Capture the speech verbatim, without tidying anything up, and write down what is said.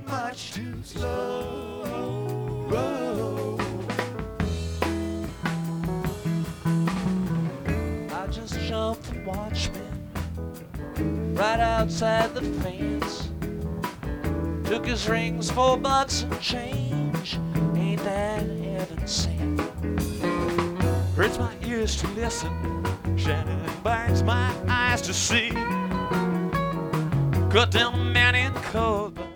much too slow. Whoa. I just jumped the watchman right outside the fence. Took his rings for bucks and change. Ain't that heaven sent? Hurts my ears to listen, shining binds my eyes to see. Cut down the man in cold.